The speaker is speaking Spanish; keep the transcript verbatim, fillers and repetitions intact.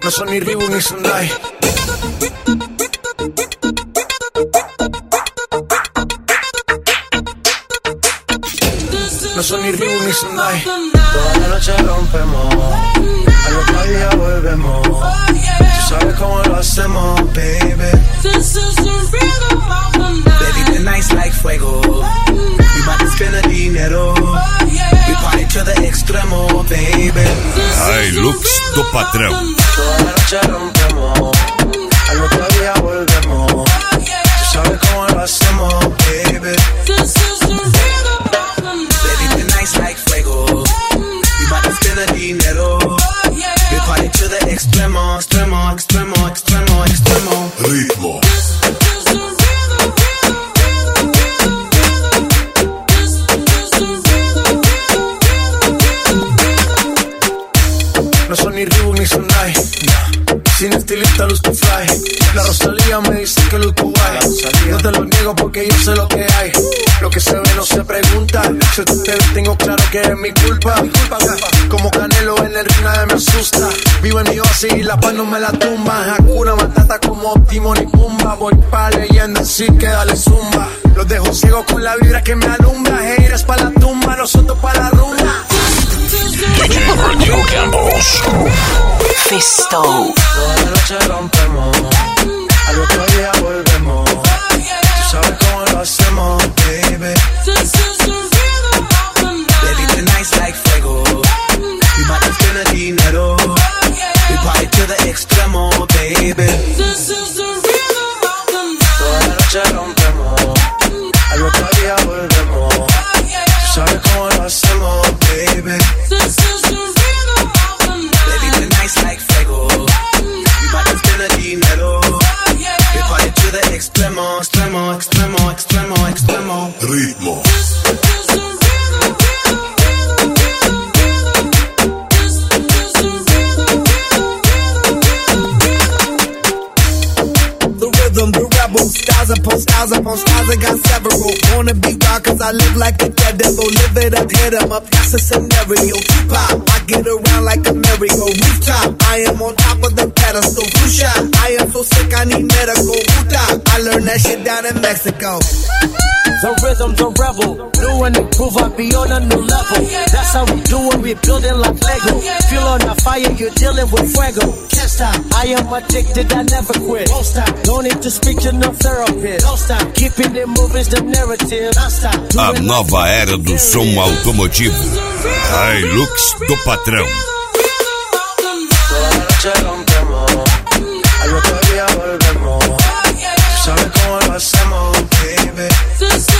No son ni Reebok ni Sunday. No son ni Reebok ni Sunday. Toda la noche rompemos, al otro día volvemos. Tú sabes cómo lo hacemos, baby. This is the rhythm of the night. Baby, the night's like fuego. We bout to spend the dinero. We party to the extremo, baby. Hilux do patrão. Toda la noche rompemos, al otro día volvemos. Tú sabes cómo lo hacemos, baby. This is the rhythm of the night. Baby, the night's like fuego. We bout to spend the dinero. We party to the extremo, extremo, extremo, extremo, extremo. Ritmo. No son ni Reebok ni Sunday. Sin estilista luzco fly. La Rosalía me dice que luzco guay. No te lo niego porque yo sé lo que hay. Lo que se ve no se pregunta. Si tú te ves tengo claro que es mi culpa. Como Canelo en el ring nadie me asusta. Vivo en mi oasis y la paz no me la tumba. Hakuna Matata como Timon y Pumba. Voy pa' leyenda así que dale zumba. Los dejo ciegos con la vibra que me alumbra. Haters pa' la tumba, nosotros pa' la rumba. D J Rodrigo Campos. Fisto. Toda la noche rompemos, al otro día volvemos. Tú sabes cómo lo hacemos, baby. This is the rhythm of the night. Baby, the night's like fuego. We bout to spend the dinero. We party to the extremo, baby. This is the rhythm of the night. Toda la noche rompemos, al otro día volvemos. Tú sabes cómo lo hacemos, baby. This is the rhythm of the night. Baby, the night's like fuego. We bout to spend the dinero. We party to the extremo, extremo, extremo, extremo, extremo. Ritmo. The rebel, styles upon styles upon styles, I got several. Wanna be wild cause I live like a dead devil. Live it up, hit 'em up, that's a scenario. Tupac, I get around like a merry-go. Rooftop, I am on top of the pedestal. Blue shot, I am so sick I need medical. Puta, I learned that shit down in Mexico. The rhythm, the rebel, new and improve, I be on a new level. That's how we do it, we building like Lego. Feel on the fire, you're dealing with fuego. Can't stop, I am addicted, I never quit. Don't stop, don't need to speak to no therapist. Don't stop, keeping it moving's the narrative. Don't stop. A nova era do som automotivo. Hilux do patrão. Toda la noche rompemos, al otro día volvemos. Tú sabes cómo lo hacemos, baby. This